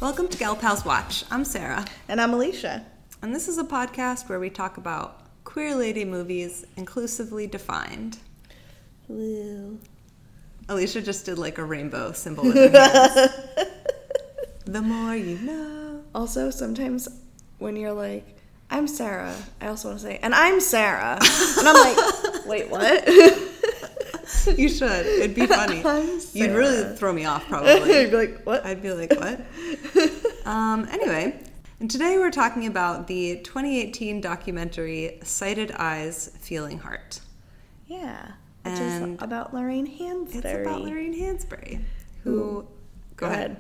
Welcome to Gal Pals Watch. I'm Sarah. And I'm Alicia. And this is a podcast where we talk about queer lady movies, inclusively defined. Woo. Alicia just did like a rainbow symbol with her hands. The more you know. Also, sometimes when you're like, I'm Sarah, I also want to say, and I'm Sarah. And I'm like, wait, what? You should. It'd be funny. You'd really throw me off, probably. You'd be like, what? I'd be like, what? Anyway, and today we're talking about the 2018 documentary Sighted Eyes, Feeling Heart. Yeah. Which is about Lorraine Hansberry. It's about Lorraine Hansberry. Who... Go ahead.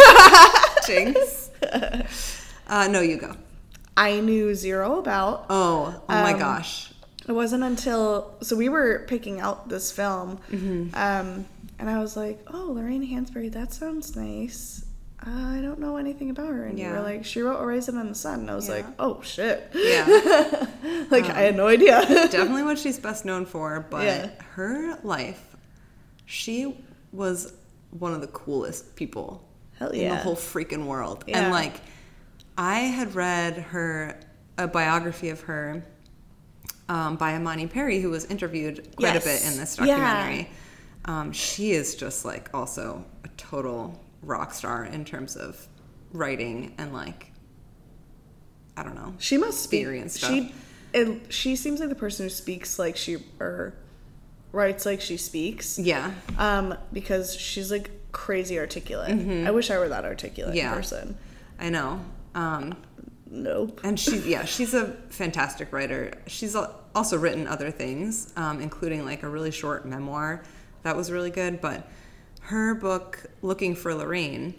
Jinx. No, you go. I knew zero about. Oh my gosh. It wasn't until... So we were picking out this film. Mm-hmm. And I was like, oh, Lorraine Hansberry, that sounds nice. I don't know anything about her. And you were like, she wrote A Raisin in the Sun. And I was like, oh, shit. Yeah. Like, I had no idea. Definitely what she's best known for. But her life, she was one of the coolest people in the whole freaking world. Yeah. And, like, I had read a biography of her by Imani Perry, who was interviewed quite a bit in this documentary. Yeah. She is just, like, also a total rock star in terms of writing and, like, I don't know. She must speak. And stuff. She seems like the person who speaks like or writes like she speaks. Yeah. Because she's, like, crazy articulate. Mm-hmm. I wish I were that articulate person. I know. Nope. And she's a fantastic writer. She's also written other things, including like a really short memoir that was really good. But her book, Looking for Lorraine,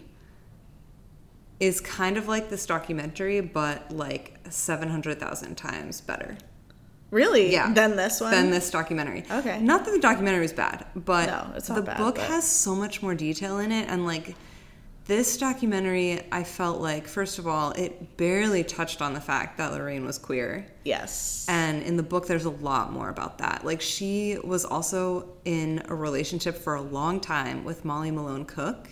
is kind of like this documentary, but like 700,000 times better. Really? Yeah. Than this one? Than this documentary. Okay. Not that the documentary is bad, but no, it's not bad, the book has so much more detail in it. And like this documentary, I felt like, first of all, it barely touched on the fact that Lorraine was queer. Yes. And in the book, there's a lot more about that. Like, she was also in a relationship for a long time with Molly Malone Cook,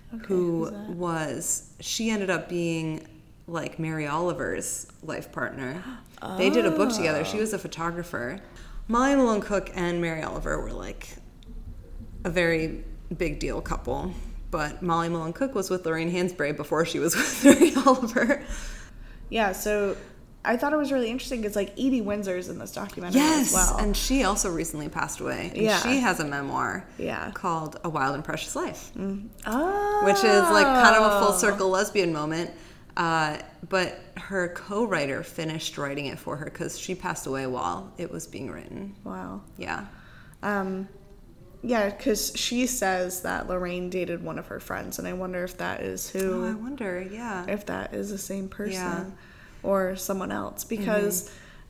she ended up being like Mary Oliver's life partner. Oh. They did a book together. She was a photographer. Molly Malone Cook and Mary Oliver were like a very big deal couple. But Molly Malone Cook was with Lorraine Hansberry before she was with Mary Oliver. Yeah, so I thought it was really interesting because, like, Edie Windsor's in this documentary as well. And she also recently passed away. And she has a memoir called A Wild and Precious Life. Mm. Oh. Which is, like, kind of a full circle lesbian moment. But her co-writer finished writing it for her because she passed away while it was being written. Wow. Yeah. Yeah, because she says that Lorraine dated one of her friends, and I wonder if that is who... Oh, I wonder, yeah. If that is the same person or someone else. Because,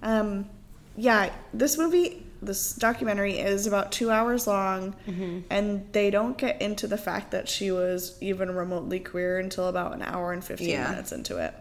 this documentary is about 2 hours long, and they don't get into the fact that she was even remotely queer until about an hour and 15 minutes into it.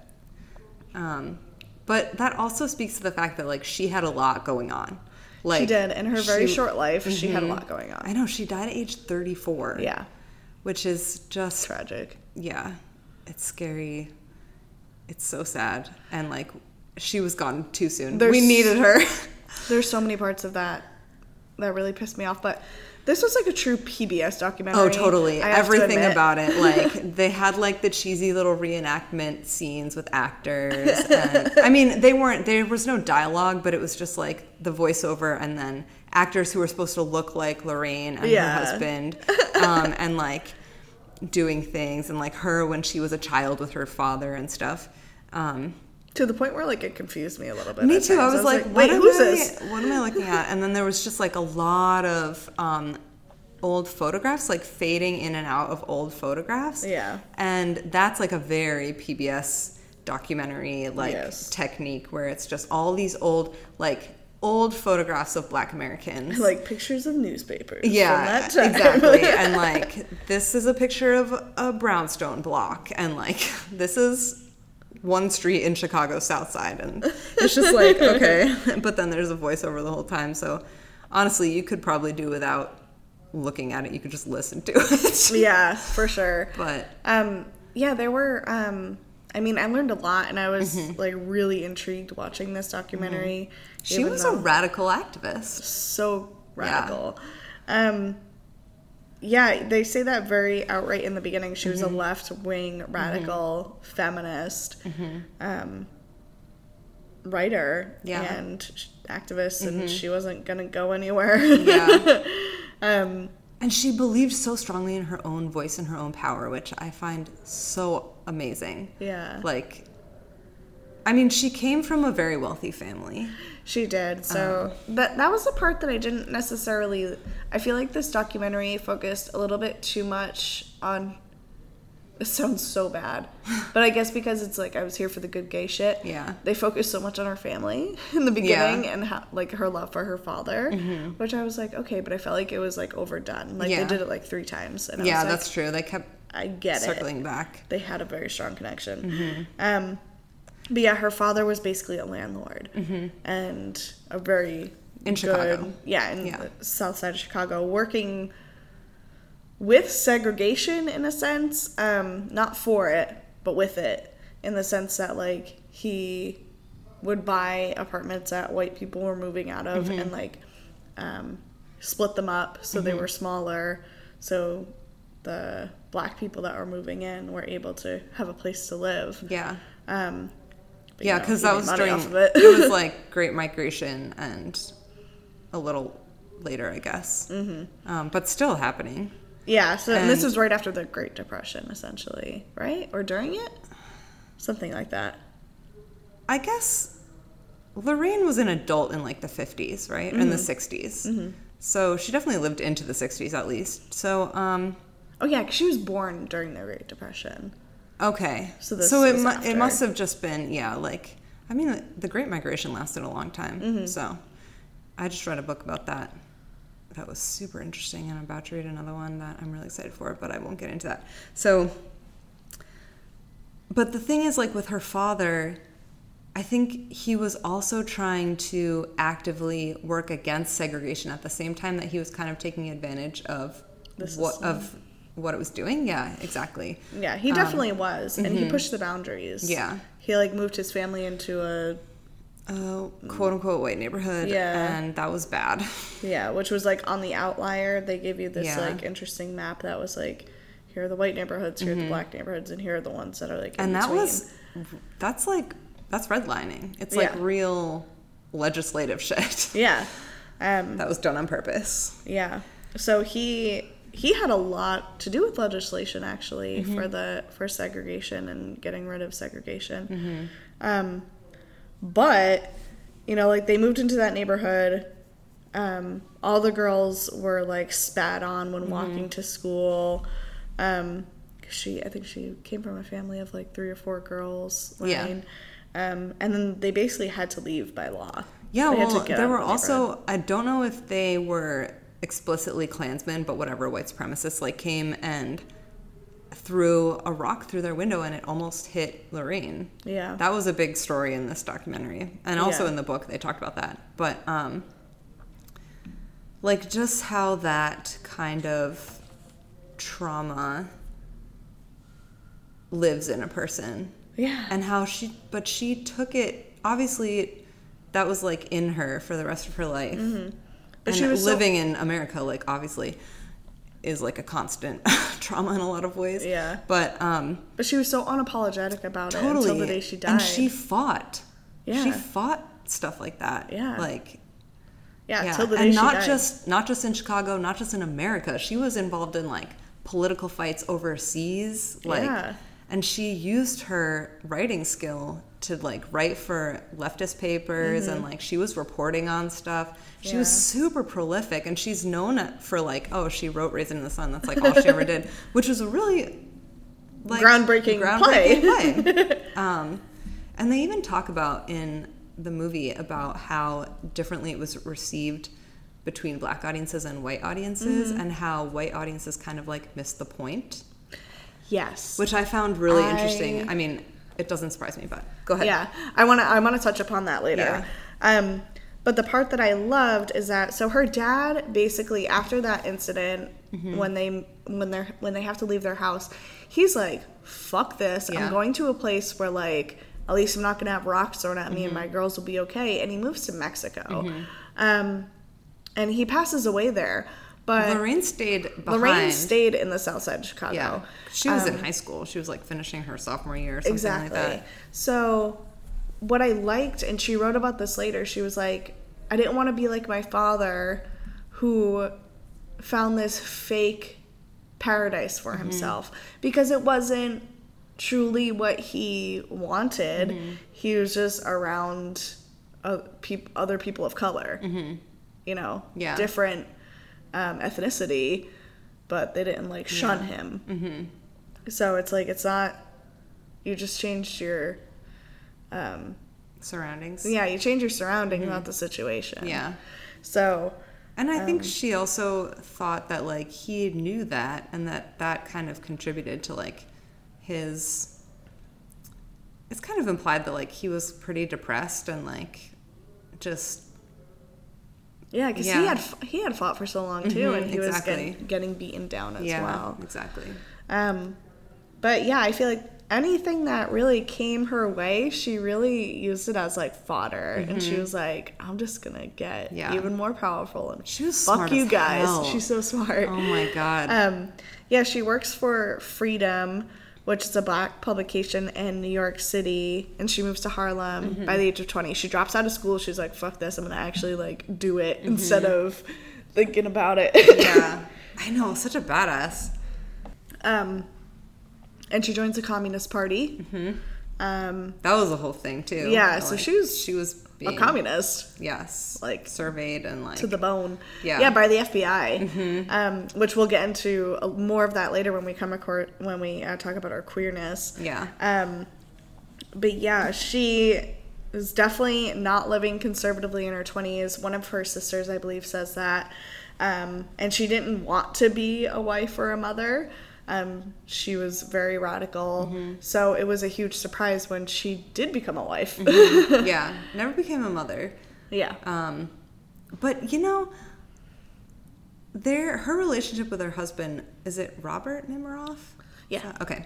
But that also speaks to the fact that, like, she had a lot going on. Like, she did. In her very short life, she had a lot going on. I know. She died at age 34. Yeah. Which is just... tragic. Yeah. It's scary. It's so sad. And, like, she was gone too soon. We needed her. There's so many parts of that really pissed me off. But this was, like, a true PBS documentary. Oh, totally. Everything about it. Like, they had, like, the cheesy little reenactment scenes with actors. And, I mean, there was no dialogue, but it was just, like, the voiceover and then actors who were supposed to look like Lorraine and her husband. And, like, doing things. And, like, her when she was a child with her father and stuff. To the point where, like, it confused me a little bit. Me too. I was like, wait, who's this? What am I looking at? And then there was just, like, a lot of old photographs, like, fading in and out of old photographs. Yeah. And that's, like, a very PBS documentary, like, technique where it's just all these old photographs of Black Americans. Like, pictures of newspapers. Yeah, from that time. Exactly. And, like, this is a picture of a brownstone block. And, like, this is... one street in Chicago's South Side, and it's just like, okay. But then there's a voiceover the whole time, so honestly, you could probably do without looking at it. You could just listen to it. Yeah, for sure. But Yeah, there were, I mean, I learned a lot, and I was, like, really intrigued watching this documentary. She was a radical activist. So radical. Yeah, they say that very outright in the beginning. She was a left-wing, radical, feminist writer and activist, and she wasn't going to go anywhere. And she believed so strongly in her own voice and her own power, which I find so amazing. Yeah. Like, I mean, she came from a very wealthy family. She did. So that was the part that I didn't necessarily... I feel like this documentary focused a little bit too much on... It sounds so bad. But I guess because it's like, I was here for the good gay shit. Yeah. They focused so much on her family in the beginning and how, like, her love for her father. Which I was like, okay, but I felt like it was, like, overdone. Like, they did it, like, 3 times. And I was like, that's true. They kept circling back. They had a very strong connection. But yeah, her father was basically a landlord. And a very in Chicago. In the south side of Chicago, working... with segregation, in a sense, not for it, but with it, in the sense that, like, he would buy apartments that white people were moving out of and, like, split them up so they were smaller, so the black people that were moving in were able to have a place to live. Yeah. Yeah, because that was during, it was, like, Great Migration and a little later, I guess. But still happening. Yeah, so and this was right after the Great Depression, essentially, right? Or during it? Something like that. I guess Lorraine was an adult in, like, the 50s, right? In the 60s. So she definitely lived into the 60s, at least. So, oh, yeah, because she was born during the Great Depression. Okay. So it must have just been, like... I mean, the Great Migration lasted a long time. So I just read a book about that. That was super interesting, and I'm about to read another one that I'm really excited for, but I won't get into that. So, but the thing is, like, with her father, I think he was also trying to actively work against segregation at the same time that he was kind of taking advantage of what it was doing. Yeah, exactly. Yeah, he definitely was, and he pushed the boundaries. Yeah. He, like, moved his family into a... quote-unquote white neighborhood, and that was bad. Yeah, which was, like, on the outlier. They gave you this, like, interesting map that was, like, here are the white neighborhoods, here are the black neighborhoods, and here are the ones that are, like, in between. That's redlining. It's, like, real legislative shit. Yeah. That was done on purpose. Yeah. So he had a lot to do with legislation, actually, for segregation and getting rid of segregation. But, you know, like, they moved into that neighborhood. All the girls were, like, spat on when walking to school. I think she came from a family of, like, 3 or 4 girls. Lorraine. And then they basically had to leave by law. Yeah, well, there were also, I don't know if they were explicitly Klansmen, but whatever, white supremacists, like, came and threw a rock through their window and it almost hit Lorraine. Yeah. That was a big story in this documentary. And also in the book they talked about that. But like, just how that kind of trauma lives in a person. Yeah. And how she took it, obviously that was, like, in her for the rest of her life. But she was living in America, like, obviously is, like, a constant trauma in a lot of ways. Yeah. But she was so unapologetic about it until the day she died. And she fought. Yeah. She fought stuff like that. Yeah. Like, until the day she died. And not just in Chicago, not just in America. She was involved in, like, political fights overseas. Like, and she used her writing skill to, like, write for leftist papers, and, like, she was reporting on stuff. She was super prolific, and she's known for, like, she wrote Raisin in the Sun. That's, like, all she ever did, which was a really, like, groundbreaking play. And they even talk about in the movie about how differently it was received between black audiences and white audiences, and how white audiences kind of, like, missed the point. Yes. Which I found really interesting. I mean, it doesn't surprise me, but go ahead. Yeah. I want to touch upon that later. Yeah. But the part that I loved is that, so her dad basically, after that incident, when they have to leave their house, he's like fuck this. I'm going to a place where, like, at least I'm not going to have rocks thrown at me and my girls will be okay. And he moves to Mexico. And he passes away there. But Lorraine stayed behind. Lorraine stayed in the south side of Chicago. Yeah. She was in high school. She was, like, finishing her sophomore year or something like that. So what I liked, and she wrote about this later, she was like, I didn't want to be like my father who found this fake paradise for himself because it wasn't truly what he wanted. He was just around other people of color, you know, different ethnicity, but they didn't like shun him. So it's like, it's not, you just changed your surroundings. Yeah, you change your surroundings, not the situation. Yeah. So, and I think she also thought that, like, he knew that, and that kind of contributed to, like, his... It's kind of implied that, like, he was pretty depressed and, like, just... Yeah, because he had fought for so long, too, and he was getting beaten down as well. Yeah, exactly. But, yeah, I feel like anything that really came her way, she really used it as, like, fodder. And she was like, I'm just going to get even more powerful. And she was fuck smart you as guys. hell. She's so smart. Oh, my God. Yeah, she works for Freedom, which is a Black publication in New York City. And she moves to Harlem by the age of 20. She drops out of school. She's like, fuck this. I'm going to actually, like, do it instead of thinking about it. Yeah. I know. Such a badass. And she joins the Communist Party. That was a whole thing, too. Yeah, so like, she was being, a communist. Yes. Like, surveyed and, like... to the bone. Yeah. Yeah, by the FBI. Which we'll get into more of that later when we talk about our queerness. Yeah. But yeah, she is definitely not living conservatively in her 20s. One of her sisters, I believe, says that. And she didn't want to be a wife or a mother. She was very radical, so it was a huge surprise when she did become a wife. Yeah, never became a mother. Yeah. But, you know, her relationship with her husband, is it Robert Nemiroff? Yeah. Okay.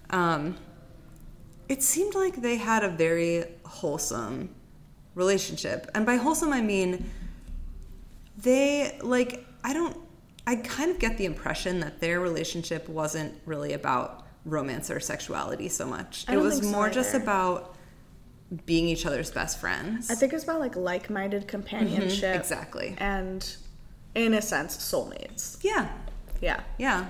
It seemed like they had a very wholesome relationship. And by wholesome, I mean, they, like, I kind of get the impression that their relationship wasn't really about romance or sexuality so much. It was more just about being each other's best friends. I think it's about, like-minded companionship. Exactly. And, in a sense, soulmates. Yeah. Yeah. Yeah.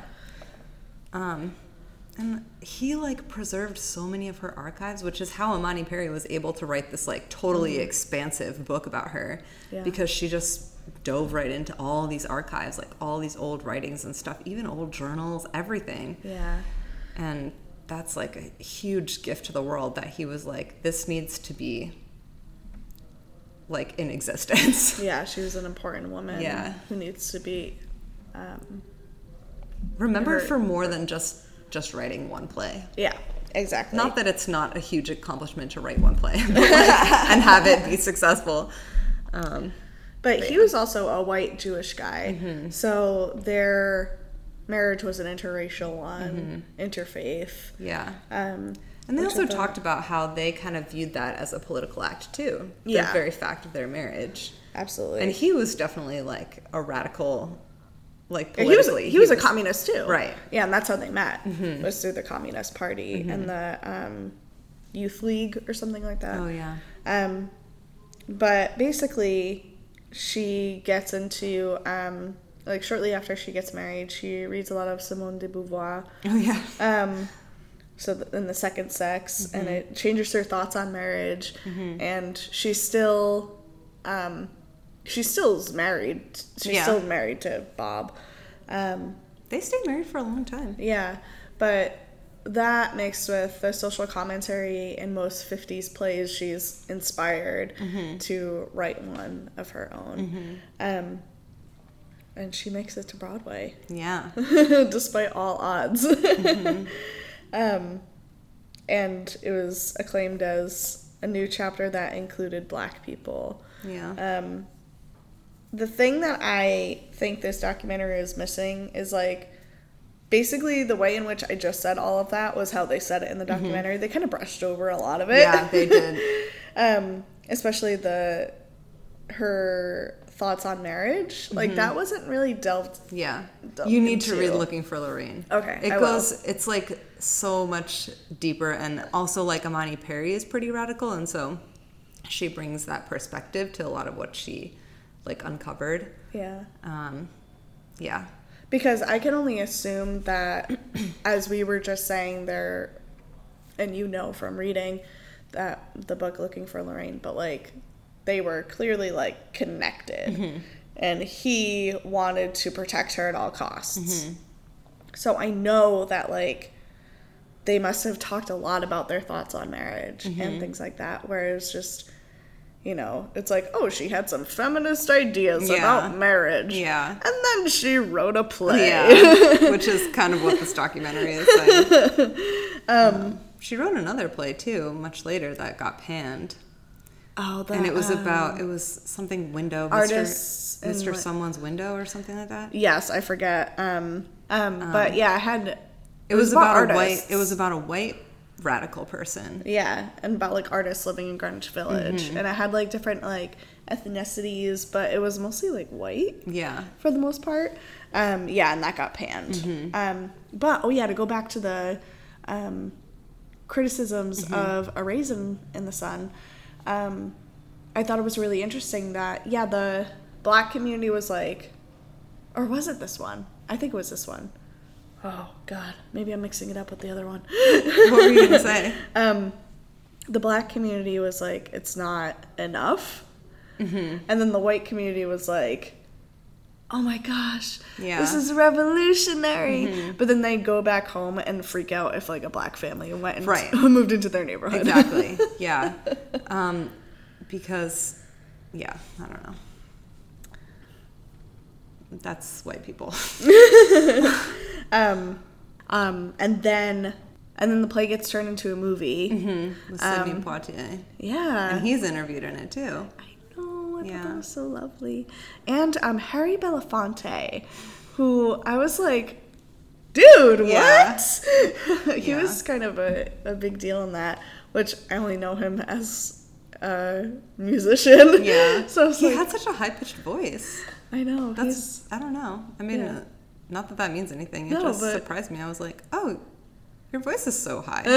And he, like, preserved so many of her archives, which is how Imani Perry was able to write this, like, totally expansive book about her. Yeah. Because she just dove right into all these archives, like all these old writings and stuff, even old journals, everything. Yeah. And that's like a huge gift to the world that he was like, this needs to be like in existence. Yeah, she was an important woman. Yeah. Who needs to be remembered for more than just writing one play. Yeah. Exactly. Not that it's not a huge accomplishment to write one play, but and have it be successful. But he was also a white Jewish guy, so their marriage was an interracial one, interfaith. Yeah. And they also talked about how they kind of viewed that as a political act too. The very fact of their marriage. Absolutely. And he was definitely like a radical, like politically. He was a communist too. Right. Yeah, and that's how they met, was through the Communist Party and the Youth League or something like that. Oh, yeah. But basically, she gets into, like, shortly after she gets married, she reads a lot of Simone de Beauvoir. Oh, yeah. In The Second Sex, and it changes her thoughts on marriage, and she's still married. She's still married to Bob. They stayed married for a long time. Yeah, but that mixed with the social commentary in most 50s plays, she's inspired to write one of her own. And she makes it to Broadway. Yeah. Despite all odds. And it was acclaimed as a new chapter that included Black people. Yeah. The thing that I think this documentary is missing is, like, basically the way in which I just said all of that was how they said it in the documentary. They kind of brushed over a lot of it. Yeah, they did. Especially her thoughts on marriage. Like, that wasn't really delved. Yeah. You need to read Looking for Lorraine. Okay. It's like so much deeper, and also like Imani Perry is pretty radical, and so she brings that perspective to a lot of what she like uncovered. Yeah. Yeah. Because I can only assume that, as we were just saying there, and you know from reading that the book Looking for Lorraine, but like they were clearly like connected, and he wanted to protect her at all costs. So I know that like they must have talked a lot about their thoughts on marriage and things like that, whereas just, you know, it's like, oh, she had some feminist ideas about marriage. Yeah. And then she wrote a play. Yeah. Which is kind of what this documentary is saying. She wrote another play, too, much later that got panned. Oh, that... And it was about, it was something window. Artists. Mr. Someone's Window or something like that? Yes, I forget. But yeah, I had... It was about a white radical person. Yeah, and about like artists living in Greenwich Village, and it had like different like ethnicities, but it was mostly like white. Yeah, for the most part. Yeah, and that got panned. But to go back to the criticisms of A Raisin in the Sun, I thought it was really interesting that the Black community was like, or was it this one? I think it was this one. Oh, God. Maybe I'm mixing it up with the other one. What were you going to say? The Black community was like, it's not enough. And then the white community was like, oh my gosh, this is revolutionary. But then they'd go back home and freak out if like a Black family went and moved into their neighborhood. Exactly. Yeah. Because, I don't know. That's white people. And then the play gets turned into a movie. With Sidney Poitier. Yeah. And he's interviewed in it too. I know. I thought that was so lovely. And Harry Belafonte, who I was like, dude, what? He was kind of a big deal in that, which I only know him as a musician. Yeah. So he had such a high-pitched voice. I know. I don't know. I mean, not that means anything. It just surprised me. I was like, oh, your voice is so high.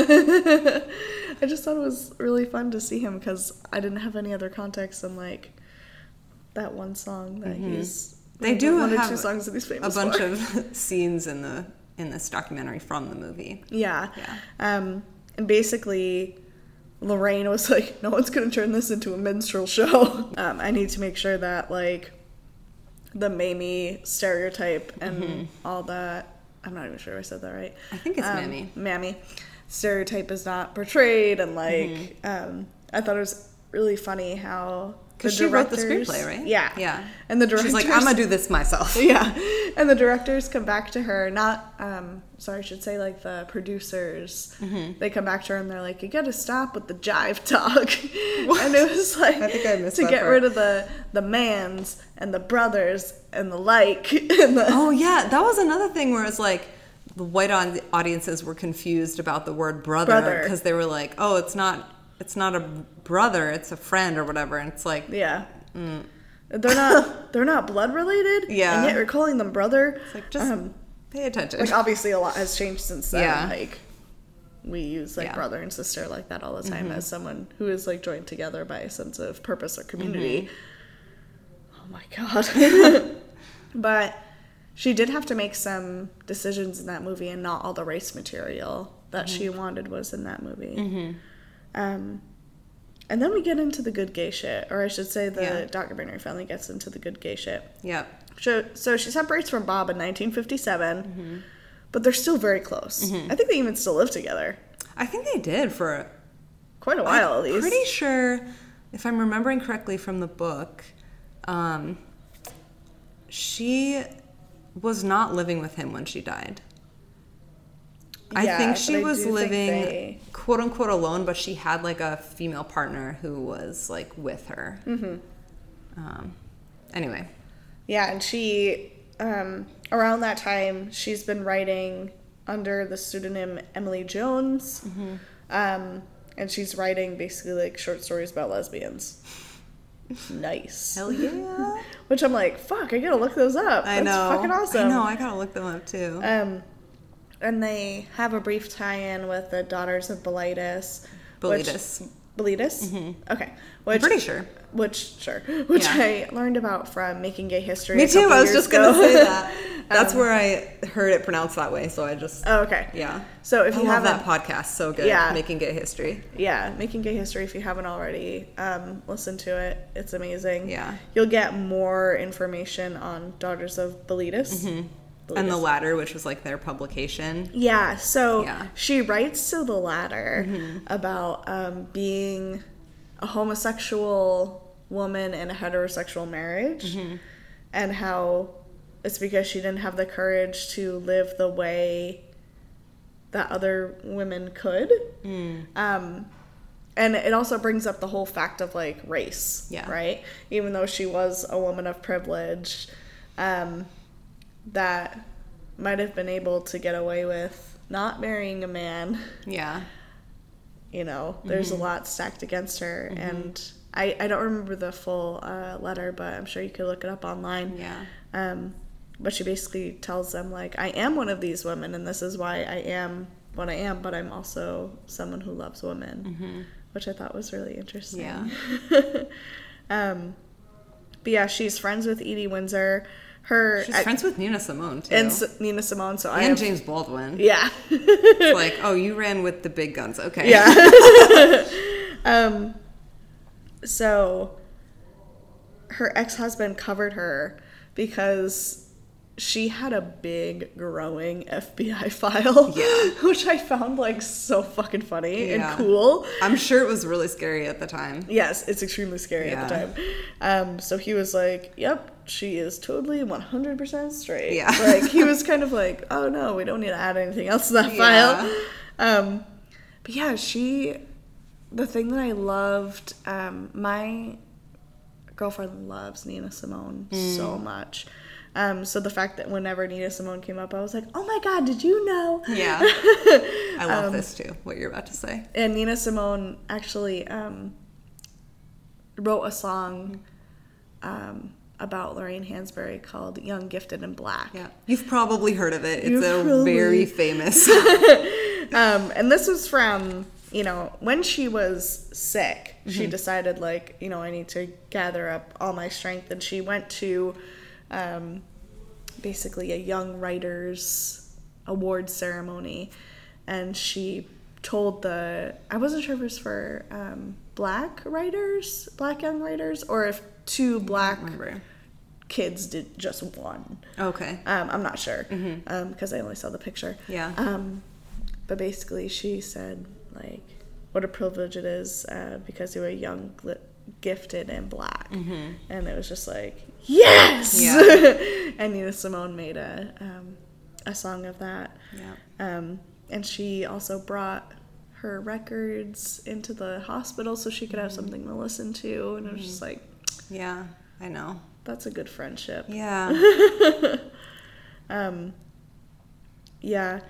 I just thought it was really fun to see him because I didn't have any other context than like that one song that he's. They do one have or two songs that he's famous a bunch for. of scenes in this documentary from the movie. Yeah. And basically, Lorraine was like, no one's going to turn this into a minstrel show. I need to make sure that like the Mamie stereotype and all that. I'm not even sure if I said that right. I think it's Mamie. Mamie stereotype is not portrayed, and like I thought it was really funny how because she wrote the screenplay, right? Yeah. And the directors, she's like, I'm gonna do this myself. Yeah. And the directors come back to her, I should say like the producers. They come back to her and they're like, you gotta stop with the jive talk. What? And it was like, I think I missed to that get part. rid of the mans and the brothers and the like. Oh yeah, that was another thing where it's like the white audiences were confused about the word brother because they were like, oh, it's not a brother, it's a friend or whatever, and it's like they're not blood related, and yet you're calling them brother. It's like, just pay attention. Like obviously a lot has changed since then. Like we use like brother and sister like that all the time as someone who is like joined together by a sense of purpose or community. Oh my God. But she did have to make some decisions in that movie, and not all the race material that she wanted was in that movie. And then we get into the good gay shit, or I should say the documentary finally gets into the good gay shit. Yep. So she separates from Bob in 1957, but they're still very close. I think they even still live together. I think they did for quite a while, at least. I'm pretty sure, if I'm remembering correctly from the book, she was not living with him when she died. I think she was living quote unquote alone, but she had like a female partner who was like with her. Anyway. Yeah, and she around that time, she's been writing under the pseudonym Emily Jones. And she's writing basically like short stories about lesbians. Nice. Hell yeah. Which I'm like, fuck, I gotta look those up. I know. That's fucking awesome. I know, I gotta look them up too. And they have a brief tie-in with the Daughters of Bilitis. Bilitis? Mm-hmm. Okay. I'm pretty sure. Which I learned about from Making Gay History. Me too, I was just going to say that. That's where I heard it pronounced that way, so I just... Oh, okay. Yeah. So if you love haven't... that podcast, so good. Yeah. Making Gay History. Yeah, Making Gay History, if you haven't already, listen to it. It's amazing. Yeah. You'll get more information on Daughters of Bilitis. Mm-hmm. And The Ladder, which was like their publication. Yeah, so she writes to The Ladder about being a homosexual woman in a heterosexual marriage, and how it's because she didn't have the courage to live the way that other women could. And it also brings up the whole fact of like race, right? Even though she was a woman of privilege, that might have been able to get away with not marrying a man. Yeah. You know, there's a lot stacked against her. And I don't remember the full letter, but I'm sure you could look it up online. Yeah. But she basically tells them, like, I am one of these women, and this is why I am what I am, but I'm also someone who loves women, which I thought was really interesting. Yeah. But yeah, she's friends with Edie Windsor. She's friends with Nina Simone, too. And Nina Simone, so And James Baldwin. Yeah. It's like, oh, you ran with the big guns. Okay. Yeah. So her ex-husband covered her because she had a big, growing FBI file. Yeah. Which I found, like, so fucking funny and cool. I'm sure it was really scary at the time. Yes, it's extremely scary at the time. So he was like, yep, she is totally 100% straight. Yeah. Like, he was kind of like, oh, no, we don't need to add anything else to that file. But yeah, the thing that I loved, my girlfriend loves Nina Simone so much. So the fact that whenever Nina Simone came up, I was like, oh my God, did you know? Yeah. I love this too, what you're about to say. And Nina Simone actually wrote a song about Lorraine Hansberry called Young, Gifted, and Black. Yeah. You've probably heard of it. It's very famous. And this was from, you know, when she was sick, she decided, like, you know, I need to gather up all my strength. And she went to basically a Young Writers Award ceremony. And she told I wasn't sure if it was for black young writers, or if two black kids did just one. Okay. I'm not sure because I only saw the picture. Yeah. But basically she said, like, what a privilege it is because you were young, gifted, and black. And it was just like, yes! Yeah. And Nina Simone made a song of that. Yeah. And she also brought her records into the hospital so she could have something to listen to. And it was just like... Yeah, I know. That's a good friendship. Yeah. Yeah.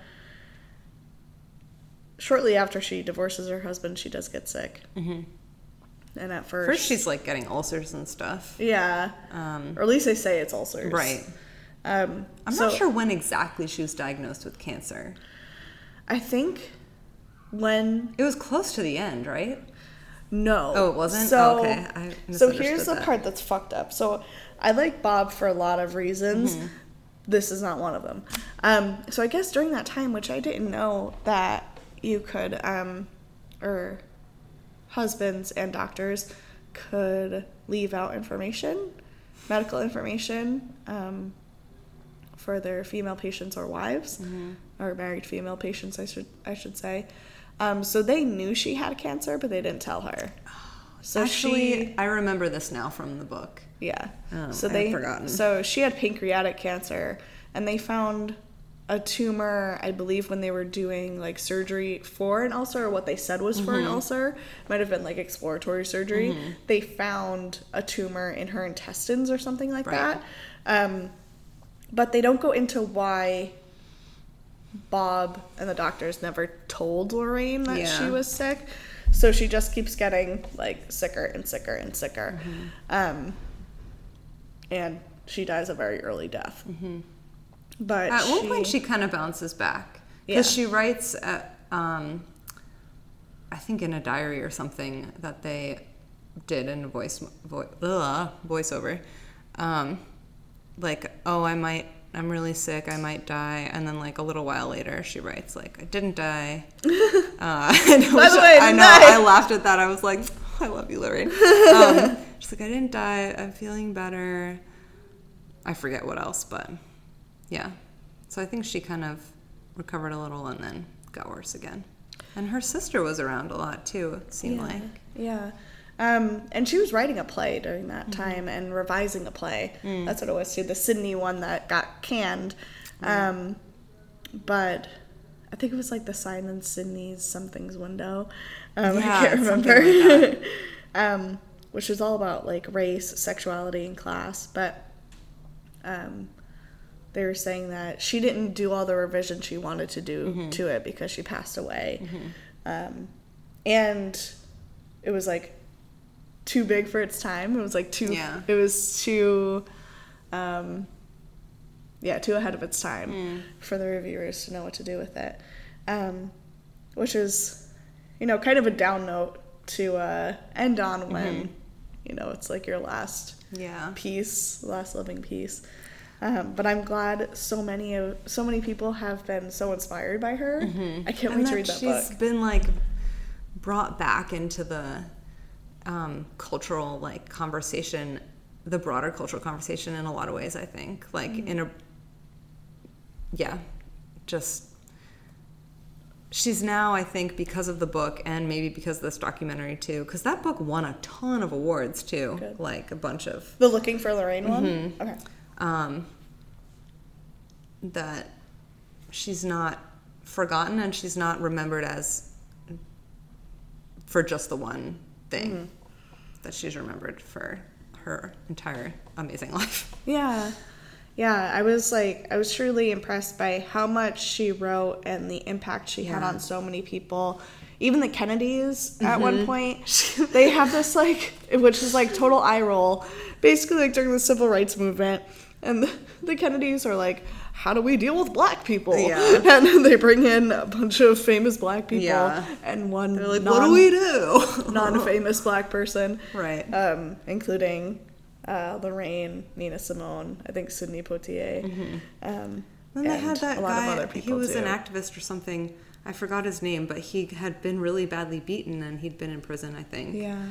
Shortly after she divorces her husband, she does get sick. And at first she's like getting ulcers and stuff. Yeah. Or at least they say it's ulcers. Right. I'm not sure when exactly she was diagnosed with cancer. I think when... It was close to the end, right? No. Oh, it wasn't? So, okay. I so here's the part that's fucked up. So I like Bob for a lot of reasons. This is not one of them. So I guess during that time, which I didn't know that you could, or husbands and doctors could leave out information, medical information, for their female patients or wives, or married female patients, I should say. So they knew she had cancer, but they didn't tell her. So actually, I remember this now from the book. Yeah. Oh, so I'd forgotten. So she had pancreatic cancer, and they found a tumor, I believe, when they were doing like surgery for an ulcer, or what they said was for an ulcer. Might have been like exploratory surgery. They found a tumor in her intestines or something like that. But they don't go into why Bob and the doctors never told Lorraine that she was sick. So she just keeps getting, like, sicker and sicker and sicker. Mm-hmm. And she dies a very early death. Mm-hmm. But at one point she kind of bounces back. Because she writes, I think in a diary or something that they did in a voiceover. Like, oh, I'm really sick, I might die. And then, like, a little while later, she writes, like, I didn't die. By the way, I laughed at that. I was like, I love you, Lorraine. She's like, I didn't die. I'm feeling better. I forget what else, but yeah. So I think she kind of recovered a little and then got worse again. And her sister was around a lot, too, it seemed like. Yeah. And she was writing a play during that time and revising a play. That's what it was too. The Sydney one that got canned. But I think it was like the Simon Sydney's Something's Window. I can't remember. Like which was all about like race, sexuality, and class. But they were saying that she didn't do all the revision she wanted to do to it because she passed away. And it was like too big for its time. It was like too too ahead of its time for the reviewers to know what to do with it, which is, you know, kind of a down note to end on when you know it's like your last piece, last living piece. But I'm glad so many people have been so inspired by her. I can't wait to read that book. She's been like brought back into the cultural like conversation, the broader cultural conversation in a lot of ways, I think. Like she's now, I think, because of the book and maybe because of this documentary too, because that book won a ton of awards too. Good. Like a bunch of the Looking for Lorraine one. Okay. That she's not forgotten and she's not remembered as for just the one thing. That she's remembered for her entire amazing life. Yeah, I was truly impressed by how much she wrote and the impact she had on so many people. Even the Kennedys at one point, they have this like, which is like total eye roll, basically like during the civil rights movement, and the Kennedys are like, how do we deal with black people? And they bring in a bunch of famous black people and one they're like, what do we do? Non-famous black person. Right. Including Lorraine, Nina Simone, I think Sidney Poitier. Then they had that guy, he was an activist or something. I forgot his name, but he had been really badly beaten and he'd been in prison, I think. Yeah.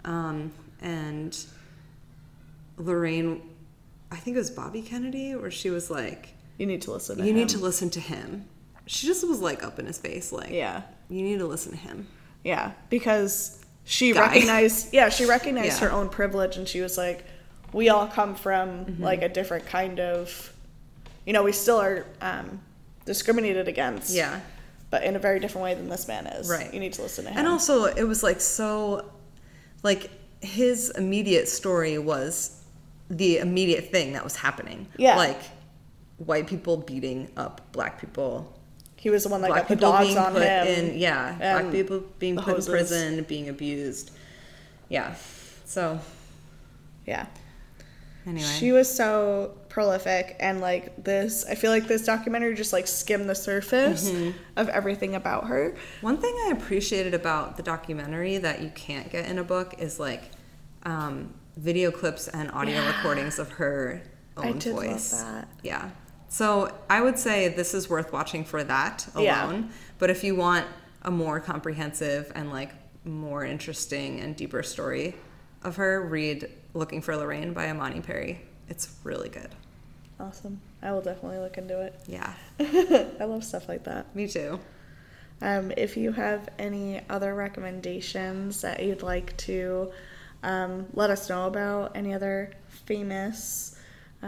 And Lorraine, I think it was Bobby Kennedy, where she was like, you need to listen to him. You need to listen to him. She just was like up in his face, like, you need to listen to him. Yeah, because she recognized her own privilege, and she was like, we all come from like a different kind of, you know, we still are discriminated against. Yeah. But in a very different way than this man is. Right. You need to listen to him. And also, it was like so, like, his immediate story was the immediate thing that was happening. Yeah. Like, white people beating up black people. He was the one that got the dogs on him. Black people being put in prison, being abused. Yeah. So. Yeah. Anyway. She was so prolific, and like this, I feel like this documentary just like skimmed the surface of everything about her. One thing I appreciated about the documentary that you can't get in a book is like video clips and audio recordings of her own voice. Love that. Yeah. So I would say this is worth watching for that alone. Yeah. But if you want a more comprehensive and like more interesting and deeper story of her, read Looking for Lorraine by Imani Perry. It's really good. Awesome. I will definitely look into it. Yeah. I love stuff like that. Me too. If you have any other recommendations that you'd like to let us know about, any other famous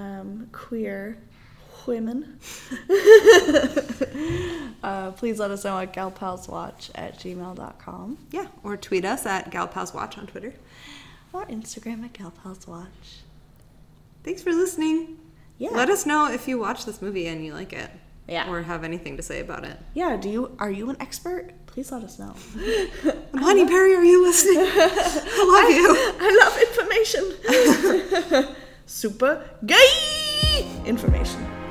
queer women, please let us know at galpalswatch@gmail.com. Yeah, or tweet us at galpalswatch on Twitter. Or Instagram at galpalswatch. Thanks for listening. Yeah. Let us know if you watch this movie and you like it. Yeah. Or have anything to say about it. Yeah, are you an expert? Please let us know. Imani Perry, are you listening? I love you. I love information. Super gay information.